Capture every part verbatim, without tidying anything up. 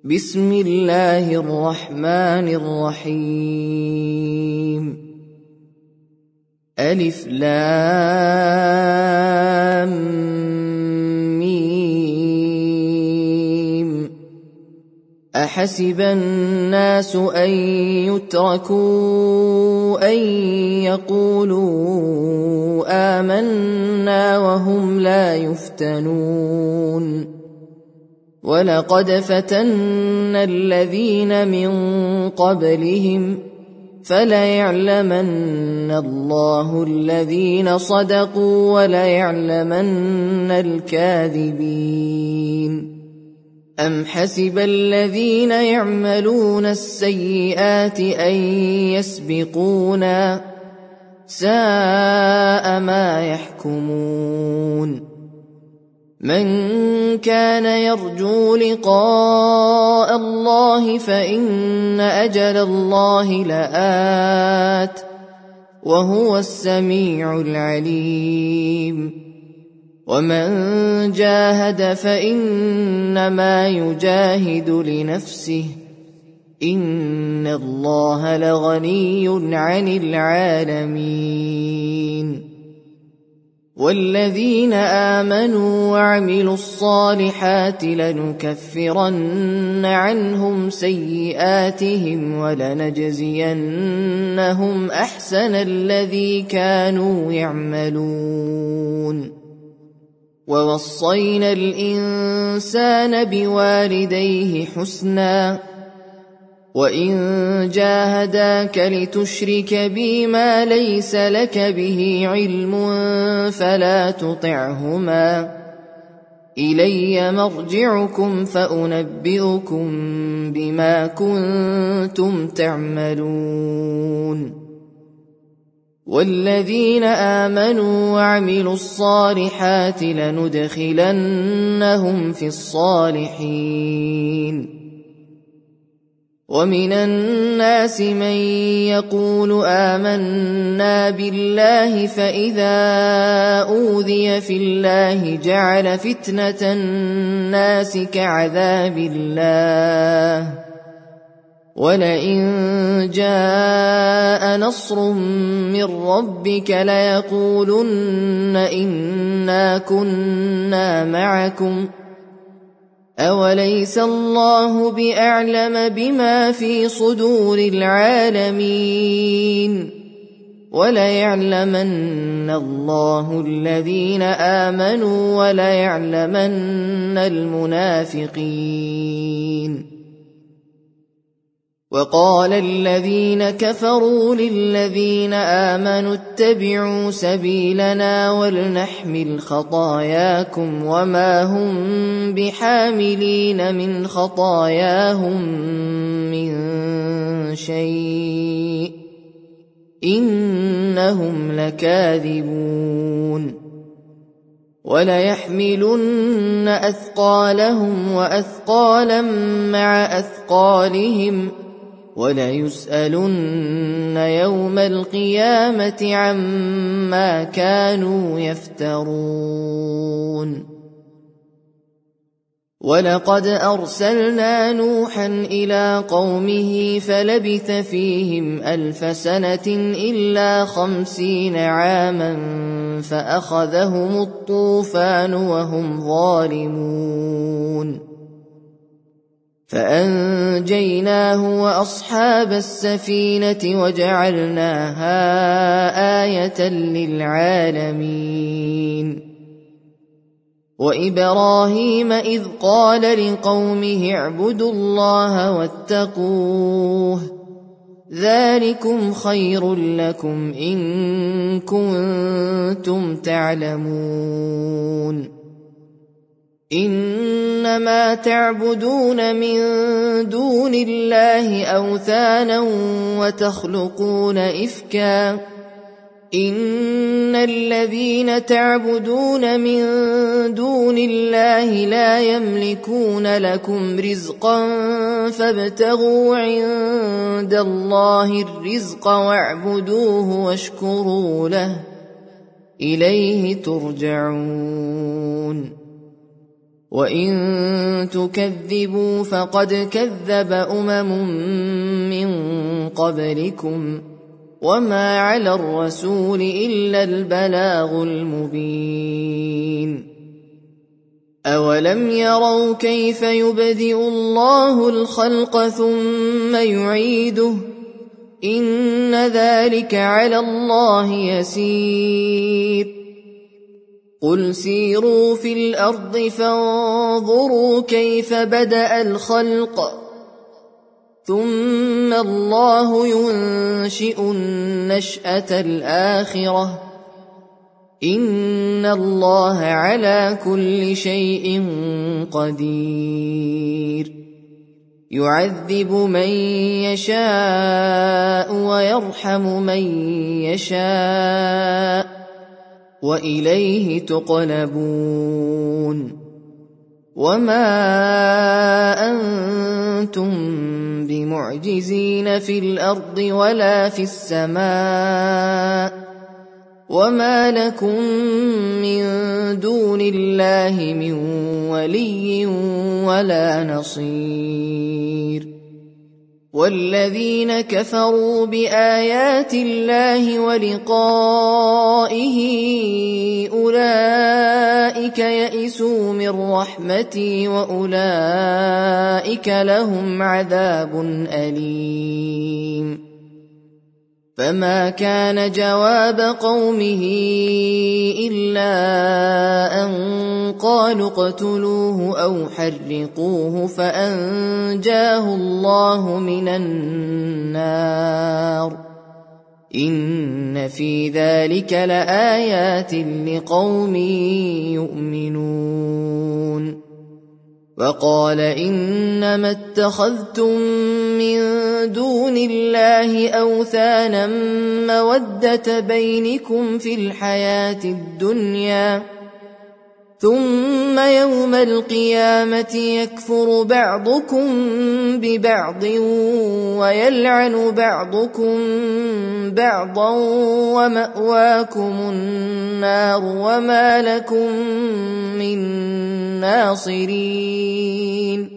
بسم الله الرحمن الرحيم. ألف لام ميم. أحسب الناس أن يتركوا أن يقولوا آمنا وهم لا يفتنون. ولقد فتنا الذين من قبلهم فليعلمن الله الذين صدقوا وليعلمن الكاذبين. أم حسب الذين يعملون السيئات أن يسبقونا ساء ما يحكمون. من كان يرجو لقاء الله فإن أجل الله لآت وهو السميع العليم. ومن جاهد فإنما يجاهد لنفسه إن الله لغني عن العالمين. والذين آمنوا وعملوا الصالحات لنكفرن عنهم سيئاتهم ولنجزينهم أحسن الذي كانوا يعملون. ووصينا الإنسان بوالديه حسنا وإن جاهداك لتشرك بي ما ليس لك به علم فلا تطعهما إلي مرجعكم فأنبئكم بما كنتم تعملون. والذين آمنوا وعملوا الصالحات لندخلنهم في الصالحين. ومن الناس من يقول آمنا بالله فإذا أوذي في الله جعل فتنة الناس كعذاب الله ولئن جاء نصر من ربك ليقولن إنا كنا معكم أوليس الله بأعلم بما في صدور العالمين. وليعلمن الله الذين آمنوا وليعلمن المنافقين. وقال الذين كفروا للذين آمنوا اتبعوا سبيلنا ولنحمل خطاياكم وما هم بحاملين من خطاياهم من شيء إنهم لكاذبون. وليحملن أثقالهم وأثقالا مع أثقالهم وليسألن يوم القيامة عما كانوا يفترون. ولقد أرسلنا نوحا إلى قومه فلبث فيهم ألف سنة إلا خمسين عاما فأخذهم الطوفان وهم ظالمون. فأنجيناه وأصحاب السفينة وجعلناها آية للعالمين. وإبراهيم إذ قال لقومه اعبدوا الله واتقوه ذلكم خير لكم إن كنتم تعلمون. إنما تعبدون من دون الله أوثانا وتخلقون إفكا إن الذين تعبدون من دون الله لا يملكون لكم رزقا فابتغوا عند الله الرزق واعبدوه واشكروا له إليه ترجعون. وإن تكذبوا فقد كذب أمم من قبلكم وما على الرسول إلا البلاغ المبين أولم يروا كيف يبدئ الله الخلق ثم يعيده إن ذلك على الله يسير قل سيروا في الأرض فانظروا كيف بدأ الخلق ثم الله ينشئ النشأة الآخرة إن الله على كل شيء قدير يعذب من يشاء ويرحم من يشاء وإليه تقلبون وما أنتم بمعجزين في الأرض ولا في السماء وما لكم من دون الله من ولي ولا نصير والذين كفروا بآيات الله ولقائه أولئك يئسوا من رحمتي وأولئك لهم عذاب أليم فما كان جواب قومه إلا أن قالوا اقتلوه أو حرقوه فأنجاه الله من النار إن في ذلك لآيات لقوم يؤمنون وقال إنما اتخذتم من دون الله أوثانا مودة بينكم في الحياة الدنيا ثم يوم القيامة يكفر بعضكم ببعض ويلعن بعضكم بعضا ومأواكم النار وما لكم من ناصرين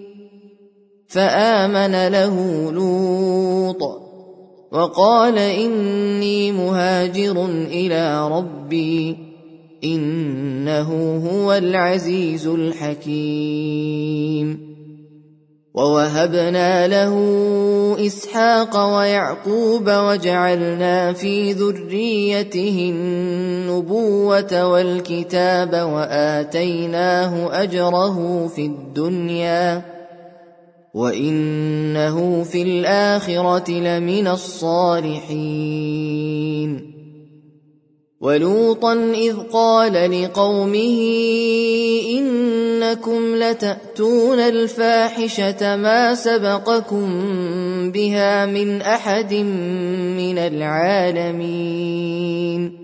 فآمن له لوط وقال إني مهاجر إلى ربي إنه هو العزيز الحكيم ووهبنا له إسحاق ويعقوب وجعلنا في ذريته النبوة والكتاب وآتيناه أجره في الدنيا وإنه في الآخرة لمن الصالحين ولوطا إذ قال لقومه إنكم لتأتون الفاحشة ما سبقكم بها من أحد من العالمين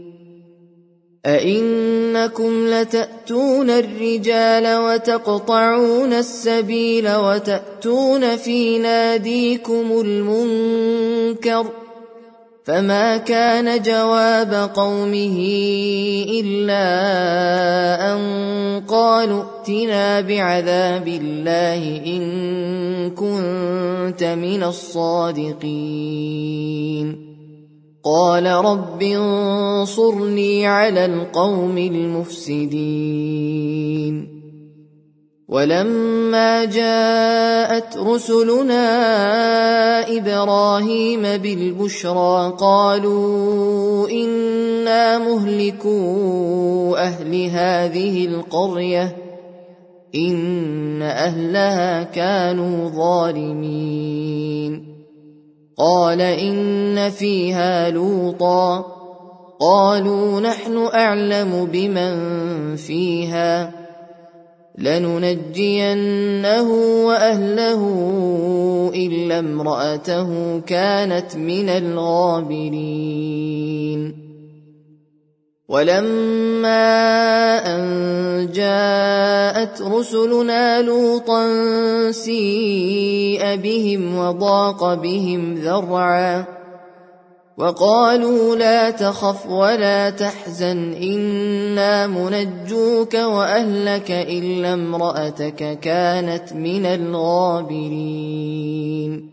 أئنكم لتأتون الرجال وتقطعون السبيل وتأتون في ناديكم المنكر فما كان جواب قومه إلا أن قالوا ائتنا بعذاب الله إن كنت من الصادقين قال رب انصرني على القوم المفسدين ولما جاءت رسلنا إبراهيم بالبشرى قالوا إنا مهلكو أهل هذه القرية إن أهلها كانوا ظالمين قال إن فيها لوطا قالوا نحن أعلم بمن فيها لننجينه وأهله إلا امرأته كانت من الغابرين ولما أن جاءت رسلنا لوطا سيء بهم وضاق بهم ذرعا وقالوا لا تخف ولا تحزن إنا منجوك وأهلك إلا امرأتك كانت من الغابرين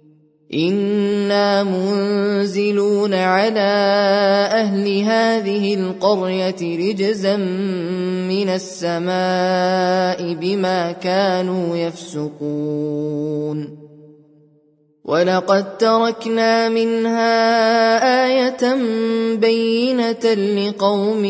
إنا منزلون على أهل هذه القرية رجزا من السماء بما كانوا يفسقون ولقد تركنا منها آية بينة لقوم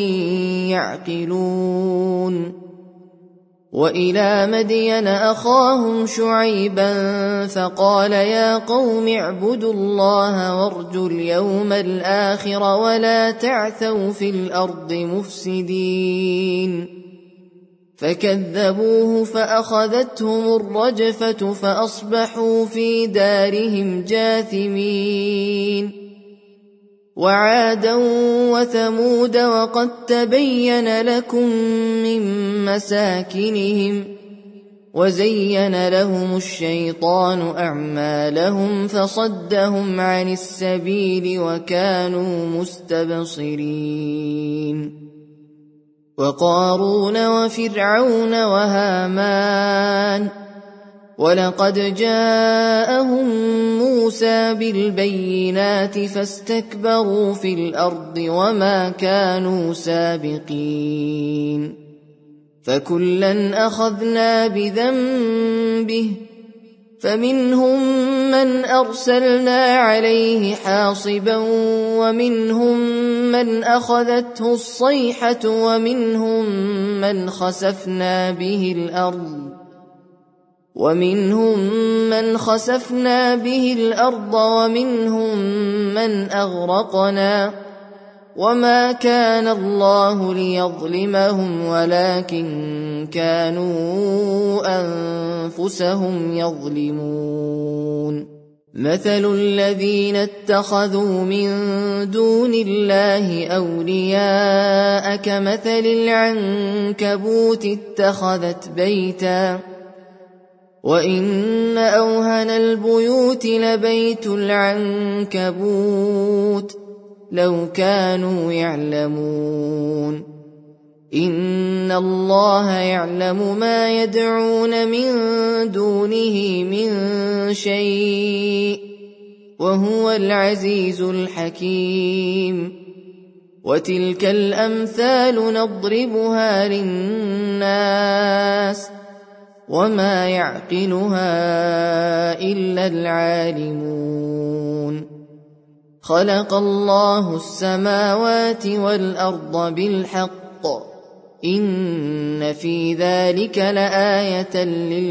يعقلون وإلى مدين أخاهم شعيبا فقال يا قوم اعبدوا الله وارجوا اليوم الآخر ولا تعثوا في الأرض مفسدين فكذبوه فأخذتهم الرجفة فأصبحوا في دارهم جاثمين وعادا وثمود وقد تبين لكم من مساكنهم وزين لهم الشيطان أعمالهم فصدهم عن السبيل وكانوا مستبصرين وقارون وفرعون وهامان ولقد جاءهم موسى بالبينات فاستكبروا في الأرض وما كانوا سابقين فكلا أخذنا بذنبه فمنهم من أرسلنا عليه حاصبا ومنهم من أخذته الصيحة ومنهم من خسفنا به الأرض ومنهم من خسفنا به الأرض ومنهم من أغرقنا وما كان الله ليظلمهم ولكن كانوا أنفسهم يظلمون مثل الذين اتخذوا من دون الله أولياء كمثل العنكبوت اتخذت بيتا وإن أوهن البيوت لبيت العنكبوت لو كانوا يعلمون إن الله يعلم ما يدعون من دونه من شيء وهو العزيز الحكيم وتلك الأمثال نضربها للناس وما يعقلها إلا العالمون خلق الله السماوات والأرض بالحق إن في ذلك لآية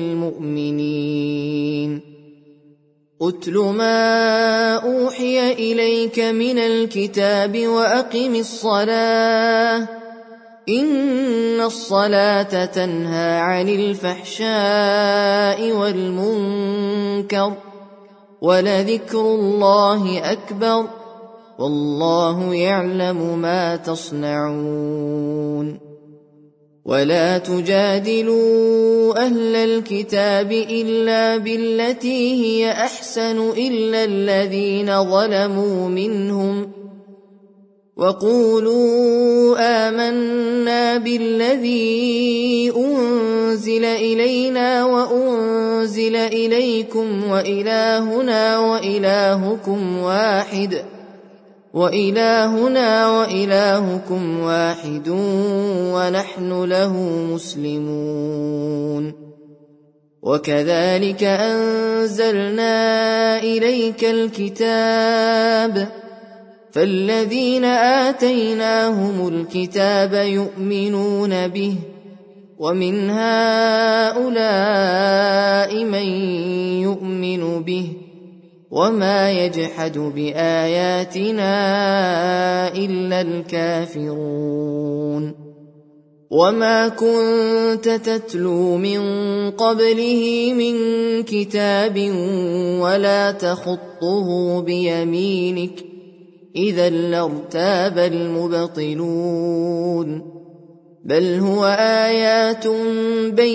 للمؤمنين أتل ما أوحي إليك من الكتاب وأقم الصلاة إن الصلاة تنهى عن الفحشاء والمنكر ولذكر الله أكبر والله يعلم ما تصنعون ولا تجادلوا أهل الكتاب إلا بالتي هي أحسن إلا الذين ظلموا منهم وقولوا آمنا بالذي أنزل إلينا وأنزل إليكم وإلهنا وإلهكم واحد وإلهنا وإلهكم واحد ونحن له مسلمون وكذلك أنزلنا إليك الكتاب فالذين آتيناهم الكتاب يؤمنون به ومن هؤلاء من يؤمن به وما يجحد بآياتنا إلا الكافرون وما كنت تتلو من قبله من كتاب ولا تخطه بيمينك إذا لارتاب المبطلون بل هو آيات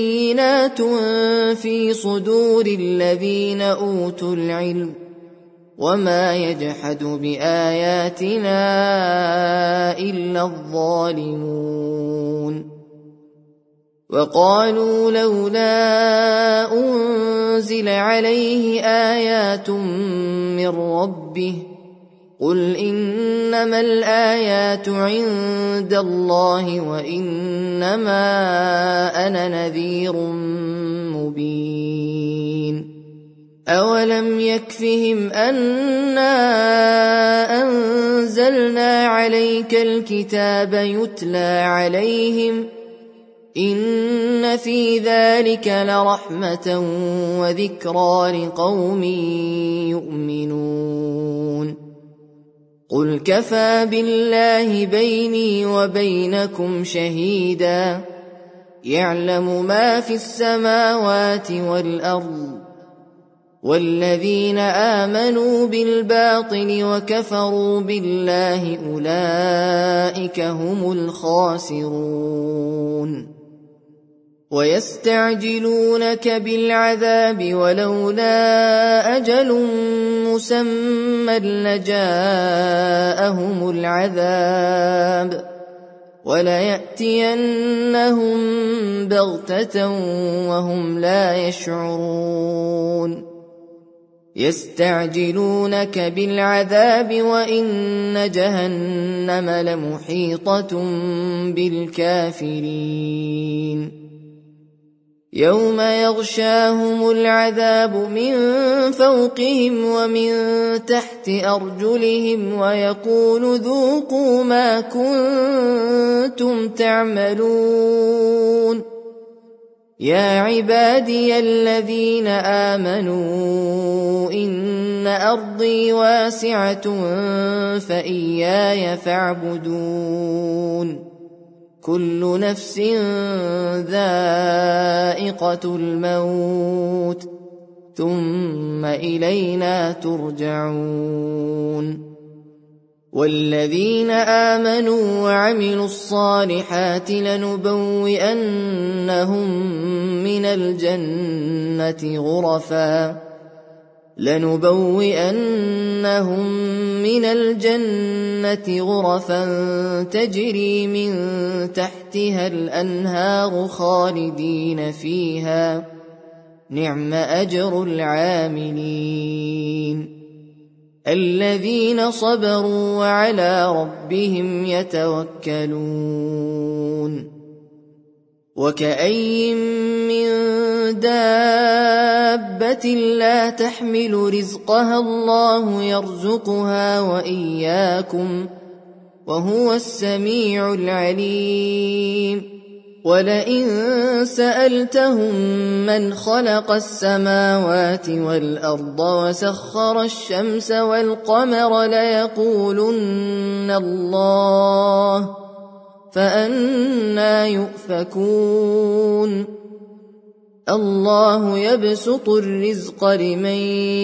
بينات في صدور الذين أوتوا العلم وما يجحد بآياتنا إلا الظالمون وقالوا لولا أنزل عليه آيات من ربه قل إنما الآيات عند الله وإنما أنا نذير مبين أولم يكفهم أنا أنزلنا عليك الكتاب يتلى عليهم إن في ذلك لرحمة وذكرى لقوم يؤمنون قل كفى بالله بيني وبينكم شهيدا يعلم ما في السماوات والأرض والذين آمنوا بالباطل وكفروا بالله أولئك هم الخاسرون ويستعجلونك بالعذاب ولولا أجل مسمى لجاءهم العذاب وليأتينهم بغتة وهم لا يشعرون يستعجلونك بالعذاب وإن جهنم لمحيطة بالكافرين يوم يغشاهم العذاب من فوقهم ومن تحت أرجلهم ويقول ذوقوا ما كنتم تعملون يا عبادي الذين آمنوا إن أرضي واسعة فإياي فاعبدون كل نفس ذائقة الموت ثم إلينا ترجعون والذين آمنوا وعملوا الصالحات لنبوئنهم من الجنة غرفا لنبوئنهم من الجنة غرفا تجري من تحتها الأنهار خالدين فيها نعم أجر العاملين الذين صبروا وعلى ربهم يتوكلون وكأي من دابة لا تحمل رزقها الله يرزقها وإياكم وهو السميع العليم ولئن سألتهم من خلق السماوات والأرض وسخر الشمس والقمر ليقولن الله فأنى يؤفكون الله يبسط الرزق لمن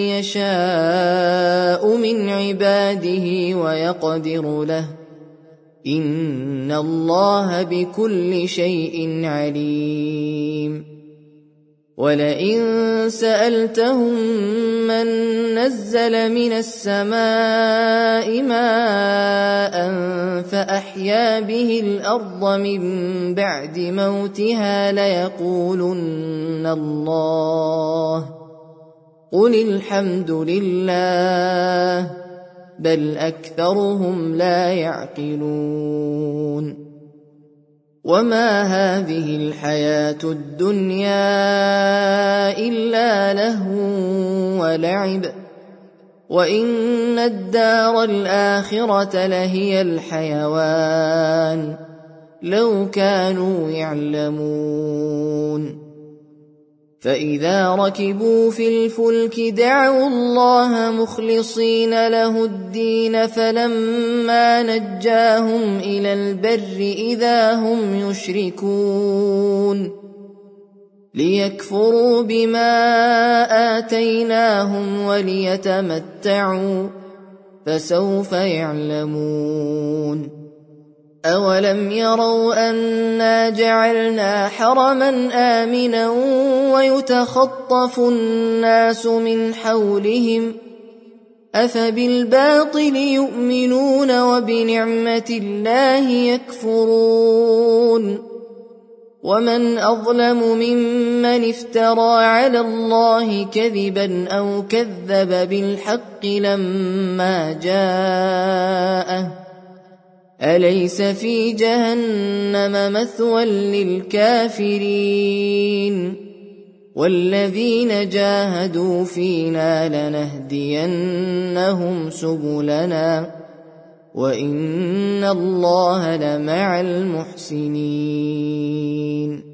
يشاء من عباده ويقدر له إن الله بكل شيء عليم ولئن سألتهم من نزل من السماء ماء فأحيا به الأرض من بعد موتها ليقولن الله قل الحمد لله بل أكثرهم لا يعقلون وما هذه الحياة الدنيا إلا لهو ولعب وإن الدار الآخرة لهي الحيوان لو كانوا يعلمون فإذا ركبوا في الفلك دعوا الله مخلصين له الدين فلما نجاهم إلى البر إذا هم يشركون ليكفروا بما آتيناهم وليتمتعوا فسوف يعلمون أولم يروا أنا جعلنا حرما آمنا ويتخطف الناس من حولهم أفبالباطل يؤمنون وبنعمة الله يكفرون ومن أظلم ممن افترى على الله كذبا أو كذب بالحق لما جاءه أليس في جهنم مثوى للكافرين والذين جاهدوا فينا لنهدينهم سبلنا وإن الله لمع المحسنين